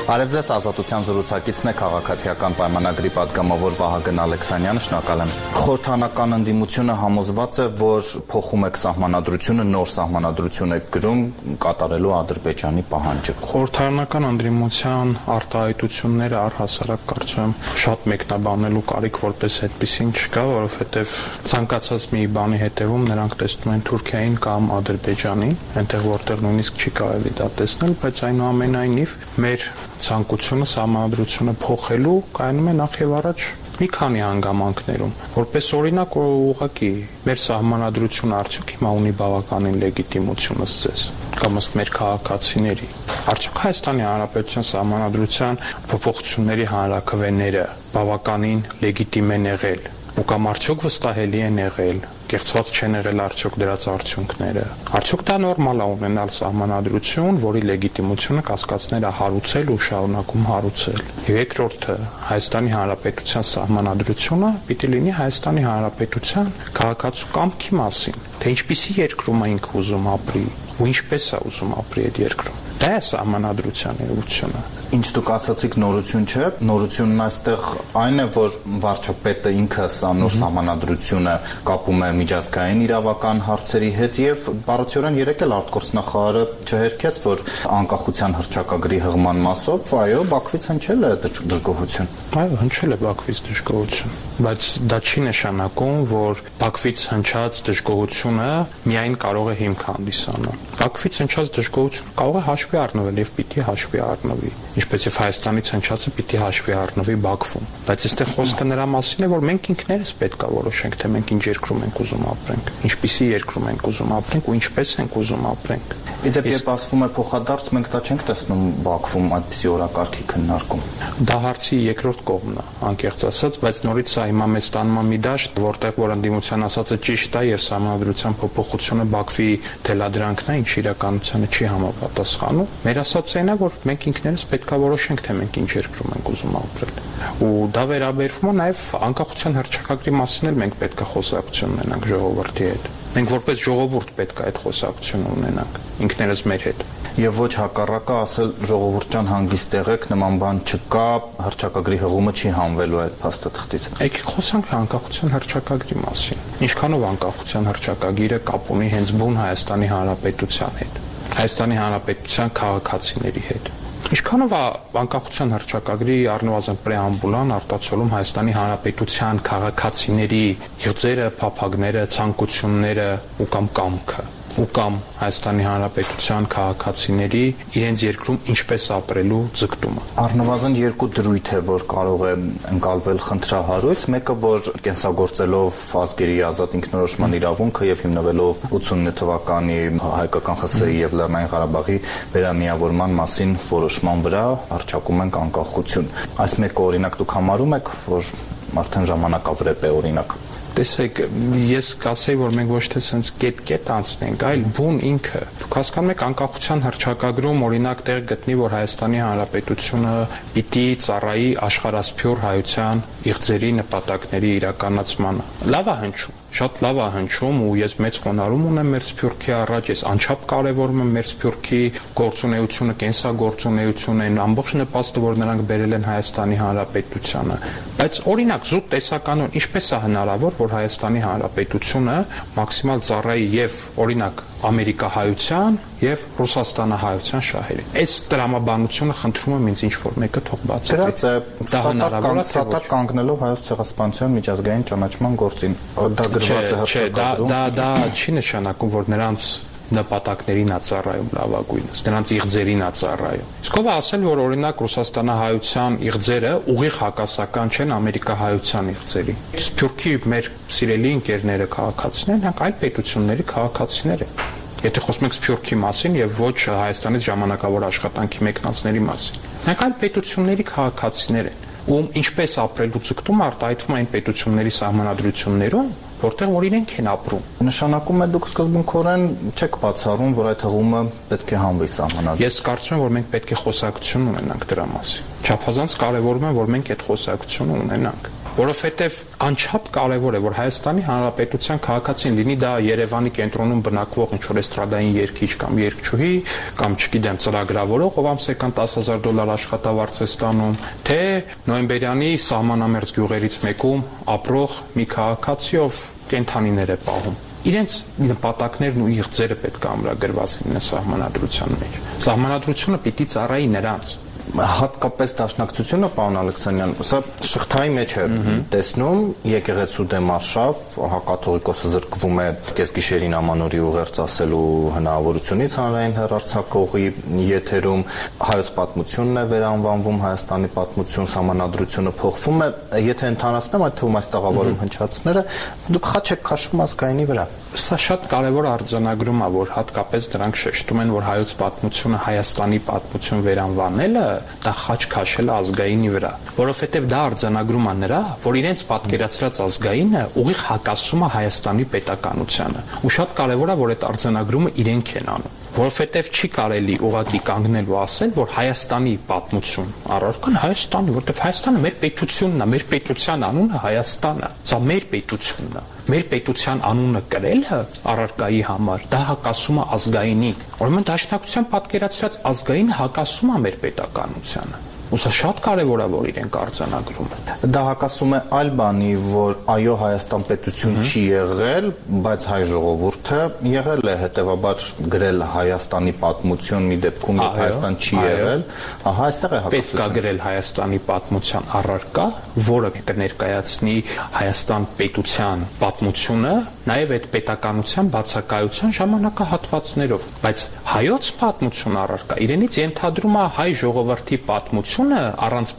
Արև ձեզ ազատության զրուցակիցն է քաղաքացիական պայմանագրի պատգամավոր Վահագն Ալեքսանյանը, շնորհակալ եմ։ Խորհրդանական ընդդիմությունը համոզված է, որ փոխում եք սահմանադրությունը, նոր սահմանադրություն եք գրում կատարելու Ադրբեջանի պահանջը։ Խորհրդանական ընդդիմության արտահայտությունները առհասարակ կարծում եմ շատ մեկնաբանելու կարիք որպես այդպեսին չկա, որովհետև ցանկացած մի բանի հետևում նրանք տեսնում են Թուրքիային կամ Ադրբեջանին, այնտեղ որտեղ նույնիսկ չի կարելի դա տեսնել, բայց այնուամենայնիվ մեր ցանկությունը սահմանադրությունը փոխելու կայանում է նախ եւ առաջ մի քանի հանգամանքներում, որպես օրինակ ուղղակի մեր սահմանադրությունը արդյոք հիմա ունի բավականին լեգիտիմություն ըստ ձեզ կամ ըստ մեր քաղաքացիների, արդյոք Հայաստանի Հանրապետության սահմանադրության փոփոխությունների հանրաքվեները բավականին լեգիտիմ են եղել ու կամ արդյոք վստահելի են եղել, կեղծված չեն եղել արդյոք դրած արդյունքները, արդյոք դա նորմալ է ունենալ սահմանադրություն, որի լեգիտիմությունը կասկածները հարուցել ու շարունակում հարուցել։ Երկրորդը, Հայաստանի Հանրապետության սահմանադրությունը պիտի լինի Հայաստանի Հանրապետության քաղաքացու կամքի մասին, թե ինչպիսի երկրում է ինքը ուզում ապրի ու ինչպես է ուզում ապրի այդ երկրում։ Դա է սահմանադրության էությունը։ Ինչ դուք ասացիք նորություն չէ, նորությունն այստեղ այն է, որ վարչապետը ինքը սա նոր սահմանադրությունը կապում է միջազգային իրավական հարցերի հետ եւ բառացիորեն երեկ էլ արտգործնախարարը չհերքեց, որ անկախության հռչակագրի հղման մասով, այո, Բաքվից հնչել է դժգոհություն։ Այո, հնչել է Բաքվից դժգոհություն, բայց դա չի նշանակում, որ Բաքվից հնչած դժգոհությունը միայն կարող է հիմք հանդիսանալ։ Բաքվից հնչած դժգոհությունը կարող է հաշվի առնվել եւ պիտի հաշվի առնվի, ինչպես եւ Հայաստանից հնչածը պիտի հաշվի առնվի Բաքվում, բայց այստեղ խոսքը նրա մասին է, որ մենք ինքներս պետք է որոշենք, թե մենք ինչ երկրում ենք ուզում ապրենք, ինչպիսի երկրում ենք ուզում ապրենք ու ինչպես ենք ուզում ապրենք։ Իդեպ երբ ասվում է փոխադարձ, մենք դա չենք տեսնում Բաքվում այդպիսի օրակարգի քննարկում։ Դա հարցի երկրորդ կողմն է, անկեղծ ասած, բայց նորից սա հիմա մեզ տանում է մի դաշտ, որտեղ որ ընդդիմության ասածը ճիշտ է եւ սահմանադրության փոփոխությունը Բաքվի թելադրանքն է, ինչ իրականությանը չի համապատասխանում։ Մեր ասածն է, որ մենք ինքներս պետք է որոշենք, թե մենք ինչ երկրում ենք ուզում ապրել։ Ու դա վերաբերվում է նաեւ անկախության հռչակագրի մասին էլ մենք պետք է խոսակցություն ունենանք ժողովրդի հետ։ Մենք որպես ժողովուրդ պետք է այդ խոսակցությունը ունենանք ինքներս մեր հետ։ Եվ ոչ հակառակը ասել ժողովուրդ ջան հանգիստ եղեք, նման բան չկա, հռչակագրի հղումը չի հանվելու այդ փաստաթղթից։ Եկեք խոսանք անկախության հռչակագրի մասին։ Ինչքանով անկախության հռչակագիրը կապ ունի հենց բուն Հայաստանի Հանրապետության հետ, Հայաստանի Հանրապետության քաղաքացիների հետ։ Ինչքանով է անկախության հռչակագրի առնվազն պրեամբուլան արտացոլում Հայաստանի Հանրապետության քաղաքացիների եղձերը, փափագները, ցանկությունները ու կամ կամքը ու կամ Հայաստանի Հանրապետության քաղաքացիների իրենց երկրում ինչպես ապրելու ձգտումը։ Առնվազն երկու դրույթ է, որ կարող է ընկալվել խնդրահարույց, մեկը որ կենսագործելով ազգերի ազատ ինքնորոշման իրավունքը եւ հիմնվելով 89 թվականի հայկական ԽՍՀ-ի եւ Լեռնային Ղարաբաղի վերամիավորման մասին որոշման վրա հռչակում ենք անկախություն։ Այս մեկը օրինակ դուք համարում եք, որ արդեն ժամանակավրեպ է օրինակ։ Տեսեք, ես կասեի, որ մենք ոչ թե սենց կետ անցնենք, այլ բուն ինքը։ Դուք հասկանում եք անկախության հռչակագրում օրինակ տեղ գտնի, որ Հայաստանի Հանրապետությունը պիտի ծառայի աշխարհասփյուռ հայության իղձերի նպատակների իրականացմանը։ Լավ է հնչում, շատ լավ է հնչում ու ես մեծ խոնարհում ունեմ մեր Սփյուռքի առաջ, ես անչափ կարևորում եմ մեր Սփյուռքի գործունեությունը, կենսագործունեությունը, այն ամբողջ նպաստը, որ նրանք բերել են Հայաստանի Հանրապետությանը։ Բայց օրինակ զուտ տեսականորեն ինչպես է հնարավոր, որ Հայաստանի Հանրապետությունը մաքսիմալ ծառայի եւ օրինակ ամերիկահայության եւ ռուսաստանահայության շահերին։ Այս տրամաբանությունը խնդրում եմ ինձ ինչ-որ մեկը թող բացատրի։ Դրանց դա հնարավոր է սատակ կանգնելով հայոց ցեղասպանության միջազգային ճանաչման գործին։ Դա գրված է հռչակագրում։ Դա չի նշանակում, որ նրանց նպատակներին է ծառայում լավագույնս, նրանց իղձերին է ծառայում։ Իսկ ով է ասել, որ օրինակ ռուսաստանահայության իղձերը ուղիղ հակասական չեն ամերիկահայության իղձերի։ Սփյուռքի մեր սիրելի ընկերները քաղաքացիներն, նրանք այլ պետությունների քաղաքացիներ են։ Եթե խոսում ենք Սփյուռքի մասին եւ ոչ Հայաստանից ժամանակավոր աշխատանքի մեկնածների մասին, նրանք այլ պետությունների քաղաքացիներ են, ում ինչպես ապրելու ձգտում արտահայտվում այն պետությունների սահմանադրություններում, որտեղ որ իրենք են ապրում։ Նշանակում է դուք սկզբունքորեն չեք բացառում, որ այդ հղումը պետք է հանվի սահմանադրություն։ Ես կարծում եմ, որ մենք պետք է խոսակցություն ունենանք դրա մասին։ Չափազանց կարևորում եմ, որ մենք այդ խոսակցությունը ունենանք։ որովհետև անչափ կարևոր է, որ Հայաստանի Հանրապետության քաղաքացին լինի դա Երևանի կենտրոնում բնակվող ինչ-որ էստրադային երգիչ կամ երգչուհի կամ չգիտեմ ծրագրավորող, ով ամսական $10,000 աշխատավարձ է ստանում, թե նոյեմբերյանի սահմանամերձ գյուղերից մեկում ապրող մի քաղաքացի, ով կենդանիներ է պահում։ Իրենց նպատակներն ու իղձերը պետք է ամրագրված լինեն սահմանադրության մեջ։ Սահմանադրությունը պիտի ծառայի նրանց։ Հատկապես դաշնակցությունը, պարոն Ալեքսանյան, սա շղթայի մեջ է տեսնում, եկեղեցու դեմ արշավ, հակաթողիկոսը զրկվում է կեսգիշերին ամանորի ուղերձ ասելու հնարավորությունից հանրային հեռարձակողի եթերում, հայոց պատմությունն է վերանվանվում, Հայաստանի պատմություն, սահմանադրությունը փոխվում է, եթե ընդհանրացնեմ այդ թվում այս տաղավարում հնչածները, դուք խաչ եք քաշում ազգայինի վրա։ Սա շատ կարևոր արձանագրում է, որ հատկապես դրանք շեշտում են, որ հայոց պատմությունը Հայաստանի պատմություն վերանվանելը դա խաչ քաշել ազգայինի վրա, որովհետև դա արձանագրում է նրա, որ իրենց պատկերացրած ազգայինը ուղիղ հակասում է Հայաստանի պետականությանը։ Ու շատ կարևոր է, որ այդ արձանագրումը իրենք են անում, որովհետև չի կարելի ուղղակի կանգնել ու ասել, որ Հայաստանի պատմություն առարկան Հայաստանի, որովհետև Հայաստանը մեր պետությունն է, մեր պետության անունը Հայաստանն է, սա մեր պետությունն է։ Մեր պետության անունը կրելը առարկայի համար դա հակասում է ազգայինին։ Ուրեմն դաշնակցության պատկերացրած ազգայինը հակասում է մեր պետականությանը։ Ու սա շատ կարևոր է, որ իրենք արձանագրում են։ Դա հակասում է այլ բանի, որ այո, Հայաստան պետություն չի եղել, բայց հայ ժողովուրդը եղել է, հետևաբար գրել Հայաստանի պատմություն մի դեպքում, երբ Հայաստան չի եղել, ահա այստեղ է հակասությունը։ Պետք է գրել Հայաստանի պատմության առարկա, որը կներկայացնի Հայաստան պետության պատմությունը, նաև այդ պետականության բացակայության ժամանակահատվածներով, բայց հայոց պատմություն առարկա իրենից ենթադրում է հայ ժողովրդի պատմություն առանց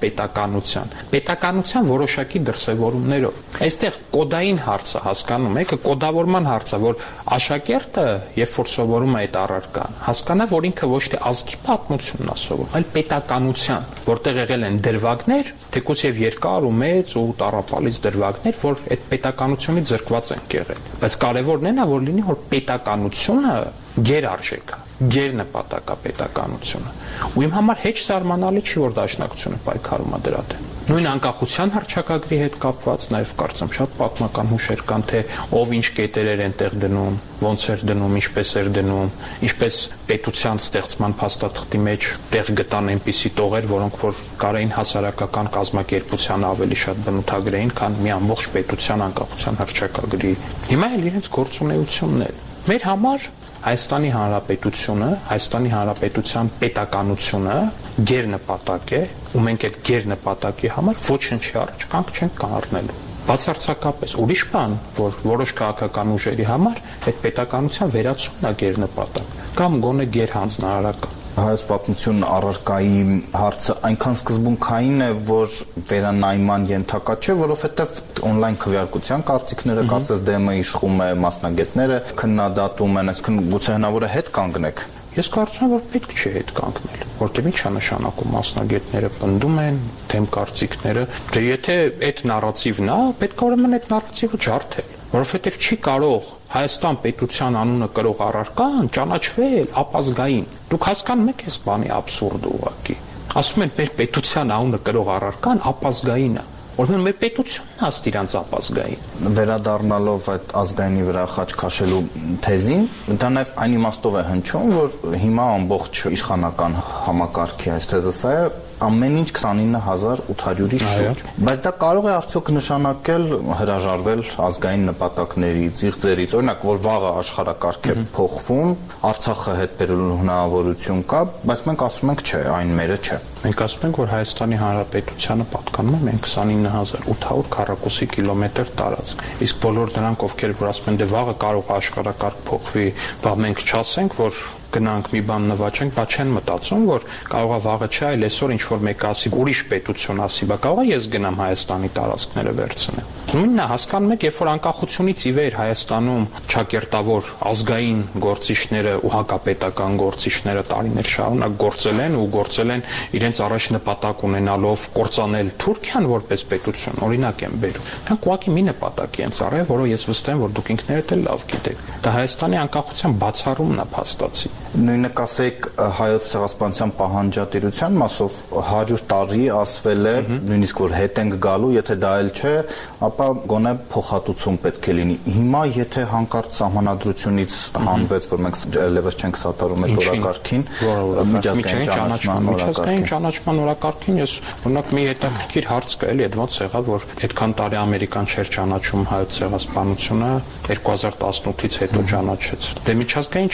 պետականության որոշակի դրսևորումներով։ Այստեղ կոդային հարցը հասկանում եք, կոդավորման հարցը, որ աշակերտը, երբ որ սովորում է այդ առարկան, հասկանա, որ ինքը ոչ թե ազգի պատմությունն է սովորում, այլ պետականության, որտեղ եղել են դրվագներ, թեկուզ եւ երկար ու մեծ ու տառապալից դրվագներ, որ այդ պետականությունից զրկված են եղել։ Բայց կարևորն այն է, որ լինի, որ պետականությունը գերարժեք է, գերնպատակ է պետականությունը։ Ու իմ համար հեչ զարմանալի չի, որ դաշնակցությունը պայքարում է դրա դեմ։ Նույն անկախության հռչակագրի հետ կապված նաև կարծեմ շատ պատմական հուշեր կան, թե ով ինչ կետերեր են տեղ դնում, ոնց էր դնում, ինչպես էր դնում, ինչպես պետության ստեղծման փաստաթղթի մեջ տեղ գտան այնպիսի տողեր, որոնք որ կարային հասարակական կազմակերպության ավելի շատ բնութագրեին, քան մի ամբողջ պետության անկախության հռչակագրի։ Հիմա էլ իրենց գործունեությունն է։ Մեր համար Հայաստանի Հանրապետությունը, Հայաստանի Հանրապետության պետականությունը գերնպատակ է, ու մենք այդ գերնպատակի համար ոչինչի առաջ կանգ չենք կանգնելու։ Բացարձակապես ուրիշ բան, որ որոշ քաղաքական ուժերի համար այդ պետականության վերացումն է գերնպատակ, կամ գոնե գերհանձնարարական։ Հայոց պատմություն առարկայի հարցը այնքան սկզբունքային է, որ վերանայման ենթակա չէ, որովհետև on-line քվեարկության կարծիքները կարծես դեմը իշխում է, մասնագետները քննադատում են, այսինքն գուցե հնարավոր է հետ կանգնեք։ Ես կարծում եմ, որ պետք չէ հետ կանգնել, որտեղ ի՞նչ է նշանակում մասնագետները պնդում են թեմ կարծիքները, դե եթե այդ նարատիվն է, պետք է ուրեմն այդ նարատիվը ջարդել, որովհետև չի կարող Հայաստան պետության անունը կրող առարկան ճանաչվել ապազգային։ Դուք հասկանում եք այս բանի աբսուրդը ուղղակի։ Ասում են մեր պետության անունը կրող առարկան ապազգային է։ Ուրեմն մեր պետությունն է իրանց ապազգային։ Վերադառնալով այդ ազգայինի վրա խաչ քաշելու թեզին, դա նաև այն իմաստով է հնչում, որ հիմա ամբողջ իշխանական համակարգի այս թեզը սա է, ամեն ինչ 29800-ի շուրջ, բայց դա կարող է արդյոք նշանակել հրաժարվել ազգային նպատակներից, իղձերից, օրինակ, որ վաղը աշխարհակարգ է փոխվում, Արցախը հետ բերելու հնարավորություն կա, բայց մենք ասում ենք չէ, այն մերը չէ։ Մենք ասում ենք, որ Հայաստանի Հանրապետությանը պատկանում է 29800 քառակուսի կիլոմետր տարածք։ Իսկ բոլոր նրանք, ովքեր որ ասում են, դե վաղը կարող է աշխարհակարգ փոխվի, բա մենք չասենք, որ գնանք մի բան նվաճենք, բա չեն մտածում, որ կարող է վաղը չէ, այլ այսօր ինչ որ մեկը ասի, ուրիշ պետություն ասի, բա կարող է ես գնամ Հայաստանի տարածքները վերցնեմ։ Նույնն է, հասկանում եք, երբ որ անկախությունից ի վեր Հայաստանում ճակերտավոր ազգային գործիչները ու հակապետական գործիչները տարիներ շարունակ գործել են իրենց առաջ նպատակ ունենալով կործանել Թուրքիան որպես պետություն, օրինակ եմ բերում։ Նրանք ուղղակի մի նպատակի են ծառայել, որը ես վստահ եմ, որ դուք ինքներդ էլ լավ գիտեք։ Դա Հայաստանի անկախության բացառումն է փաստացի։ Նույնը կասեք հայոց ցեղասպանության պահանջատիրության մասով 100 տարի ասվել է, նույնիսկ որ հետ ենք գալու, եթե դա էլ չէ, ապա գոնե փոխհատուցում պետք է լինի։ Հիմա եթե հանկարծ սահմանադրությունից հանվեց, որ մենք ելևս չենք սատարում այդ օրակարգին, միջազգային ճանաչման օրակարգին, ես օրինակ մի հետաքրքիր հարց կա, էլի, այդ ոնց եղավ, որ այդքան տարի ամերիկան չէր ճանաչում հայոց ցեղասպանությունը, 2018-ից հետո ճանաչեց։ Դե միջազգային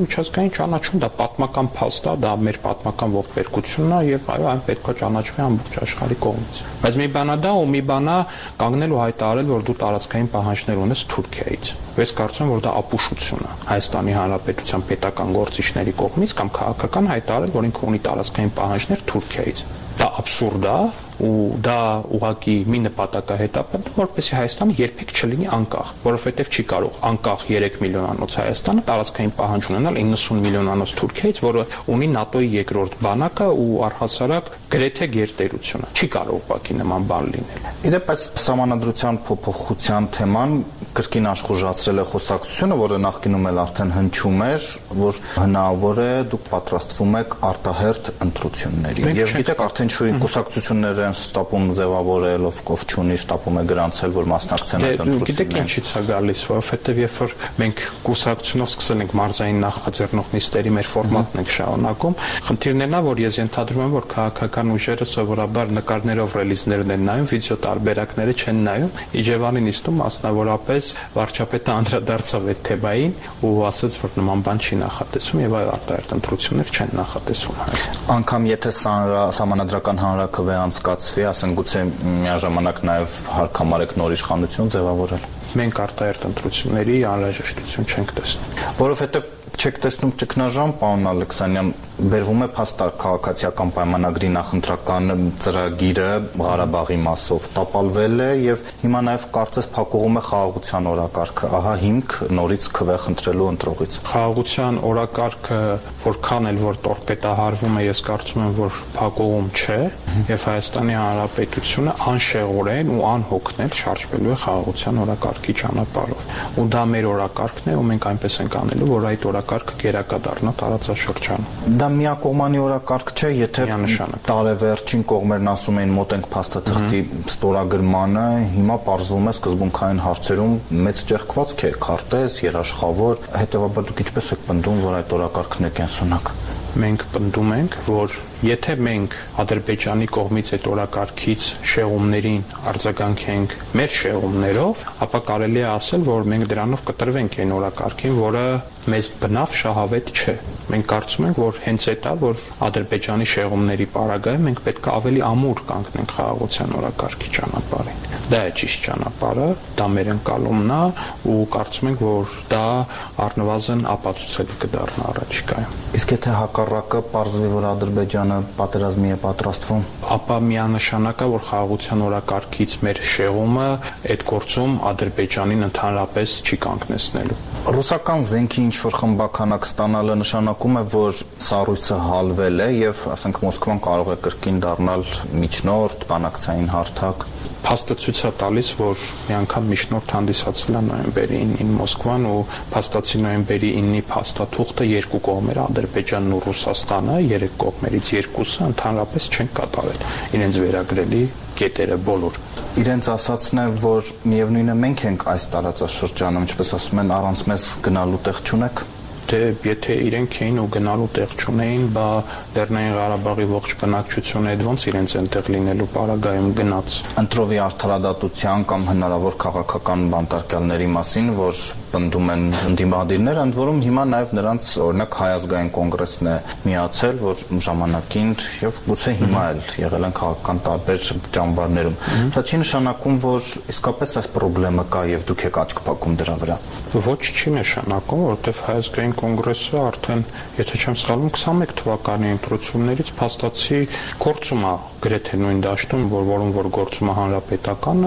ճանաչում դա պատմական փաստ է, դա մեր պատմական ողբերգությունն է եւ այո, այն պետք է ճանաչվի ամբողջ աշխարհի կողմից։ Բայց մի բան է դա ու մի բան է կանգնել ու հայտարարել, որ դու տարածքային պահանջներ ունես Թուրքիայից։ Ես կարծում եմ, որ դա ապուշություն է Հայաստանի Հանրապետության պետական գործիչների կողմից կամ քաղաքական հայտարարել, որ ինքը ունի տարածքային պահանջներ Թուրքիայից։ Դա աբսուրդ է ու դա ուղղակի մի նպատակ է հետապնդում, որպեսզի Հայաստանը երբեք չլինի անկախ, որովհետև չի կարող անկախ 3 միլիոնանոց Հայաստանը տարածքային պահանջ ունենալ 90 միլիոնանոց Թուրքիայից, որը ունի ՆԱՏՕ-ի երկրորդ բանակը ու առհասարակ գրեթե գերտերությունը։ Չի կարող ուղղակի նման բան լինել։ Իդեպ այս սահմանադրության փոփոխության թեման կրկին աշխուժացրել է խոսակցությունը, որը նախկինում էլ արդեն հնչում էր, որ հնարավոր է դուք պատրաստվում եք արտահերթ ընտրությունների։ Եվ գիտեք, արդեն շուտ կուսակցությունները են ստապում ձևավորել, ով չունի շտապում է գրանցել, որ մասնակցեն այդ ընտրություններին։ Գիտեք ինչի՞ց է գալիս, որովհետև երբ որ մենք կուսակցությունով սկսել ենք մարզային նախաձեռնող նիստերի մեր ֆորմատն ենք շարունակում, խնդիրն է, որ ես ենթադրում եմ, որ քաղաքական ուժերը սովորաբար նկարներով ռելիզներն են նայում, վիդեո տարբերակները չեն նայում։ Իջևանի նիստում մասնավորապես վարչապետը անդրադարձավ այդ թեմային ու ասաց, որ նման բան չի նախատեսվում եւ այո, արտահերթ ընտրություններ չեն նախատեսվում։ Անկամ եթե սահմանադրական հանրաքվե անցկացվի, ասենք գուցե միաժամանակ նաեւ հարկամարեք նոր իշխանություն ձևավորել։ Մենք արտահերթ ընտրությունների անհրաժեշտություն չենք տեսնում, որովհետեւ չեք տեսնում ճգնաժամ, պարոն Ալեքսանյան, բերվում է փաստար քաղաքացիական պայմանագրի նախընտրական ծրագիրը Ղարաբաղի մասով տապալվել է եւ հիմա նաեւ կարծես փակուղում է խաղաղության օրակարգը։ Ահա հիմք նորից քվե խնդրելու ընտրողից։ Խաղաղության օրակարգը որքան էլ որ տորպետահարվում է, ես կարծում եմ, որ փակուղում չէ եւ Հայաստանի Հանրապետությունը անշեղորեն ու անհոգնել շարժվելու է խաղաղության օրակարգի ճանապարհով։ Ու դա մեր օրակարգն է ու մենք այնպես ենք անելու, որ այդ օրակարգը գերակա դառնա տարածաշրջանում։ Դա միակողմանի օրակարգ չէ, եթե տարեվերջին կողմերն ասում էին մոտ ենք փաստաթղթի ստորագրմանը, հիմա պարզվում է սկզբունքային հարցերում մեծ ճեղքվածք է, քարտեզ, երաշխավոր, հետեւաբար դուք ինչպես եք պնդում, որ այդ օրակարգն է կենսունակ։ Մենք պնդում ենք, որ եթե մենք Ադրբեջանի կողմից այդ օրակարգից շեղումներին արձագանքենք մեր շեղումներով, ապա կարելի է ասել, որ մենք դրանով կտրվենք այն օրակարգին, որը մեզ բնավ շահավետ չէ։ Մենք կարծում ենք, որ հենց այդ է, որ Ադրբեջանի շեղումների պարագայում մենք պետք է ավելի ամուր կանգնենք խաղաղության օրակարգի ճանապարհին։ Դա է ճիշտ ճանապարհը, դա մեր ընկալումն է ու կարծում ենք, որ դա առնվազն ապացուցելի կդառնա առաջիկայում։ Իսկ եթե հակառակը պարզվի, որ Ադրբեջանը պատերազմի է պատրաստվում, ապա միանշանակ է, որ խաղաղության օրակարգից մեր շեղումը այդ գործում Ադրբեջանին ընդհանրապես չի կանգնեցնելու։ Ռուսական զենքի ինչ-որ խմբականակ ստանալը նշանակում է, որ սառույցը հալվել է եւ, ասենք, Մոսկվան կարող է կրկին դառնալ միջնորդ, բանակցային հարթակ։ Փաստը ցույց է տալիս, որ մի անգամ միջնորդ հանդիսացել է նոյեմբերի 9-ին Մոսկվան ու փաստացի նոյեմբերի 9-ի փաստաթուղթը երկու կողմերը, Ադրբեջանն ու Ռուսաստանը, երեք կողմերից երկուսը ընդհանրապես չեն կատարել իրենց վերագրելի կետերը բոլոր։ Իրենց ասացն է, որ միևնույնն է մենք ենք այս տարածաշրջանում, ինչպես ասում են, առանց մեզ գնալու տեղ չունեք։ Դե եթե իրենք էին ու գնալու տեղ չունեին, բա Լեռնային Ղարաբաղի ողջ բնակչությունը այդ ոնց իրենց այնտեղ լինելու պարագայում գնաց։ Ընտրովի արդարադատության կամ հնարավոր քաղաքական բանտարկյալների մասին, որ պնդում են ընդդիմադիրները, ընդ որում հիմա նաև նրանց օրինակ Հայ ազգային կոնգրեսն է միացել, որ ժամանակին եւ գուցե հիմա էլ եղել են քաղաքական տարբեր ճամբարներում։ Դա չի նշանակում, որ իսկապես այս խնդրեմը կա եւ դուք եք աչք փակում դրա վրա։ Ոչ, չի նշանակում, որովհետեւ Հայ ազգային կոնգրեսը արդեն, եթե չեմ սխալվում, 21 թվականի ընտրություններից փաստացի գործում է գրեթե նույն դաշտում, որում որ գործում է հանրապետականը,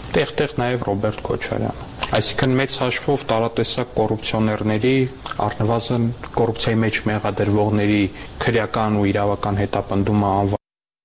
Տեղ-տեղ նաև Ռոբերտ Քոչարյանը։ Այսինքն մեծ հաշվով տարատեսակ կոռուպցիոներների, առնվազն կոռուպցիայի մեջ մեղադրվողների քրեական ու իրավական հետապնդումը